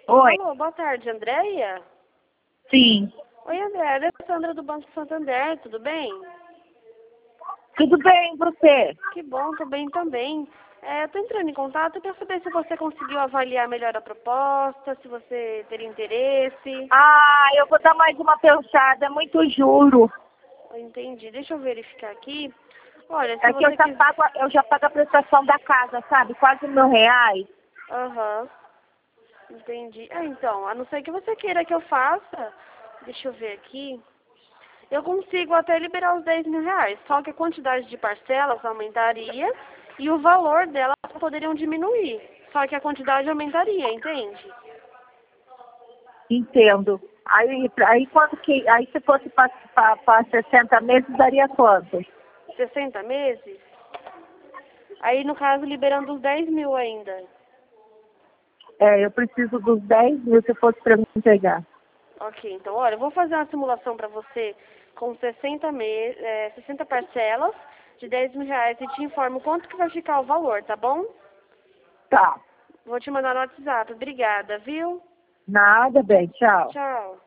Oi. Alô, boa tarde, Andréia? Sim. Oi, Andréia, é a Sandra do Banco Santander, tudo bem? Tudo bem, você? Que bom, tô bem também. Eu tô entrando em contato para saber se você conseguiu avaliar melhor a proposta, se você teria interesse. Ah, eu vou dar mais uma pensada, é muito juro. Eu entendi, deixa eu verificar aqui. Olha, se É que você quiser... eu já pago a prestação da casa, sabe? Quase R$ 1.000. Aham, entendi. Então, a não ser que você queira que eu faça, deixa eu ver aqui. Eu consigo até liberar os R$ 10.000, só que a quantidade de parcelas aumentaria e o valor delas poderiam diminuir. Só que a quantidade aumentaria, entende? Entendo. Aí se fosse para 60 meses, daria quanto? 60 meses? Aí, no caso, liberando os 10.000 ainda. Eu preciso dos 10 mil se fosse para me entregar. Ok, então, olha, eu vou fazer uma simulação para você com 60 parcelas de R$ 10.000 e te informo quanto que vai ficar o valor, tá bom? Tá. Vou te mandar no WhatsApp. Obrigada, viu? Nada, bem, tchau. Tchau.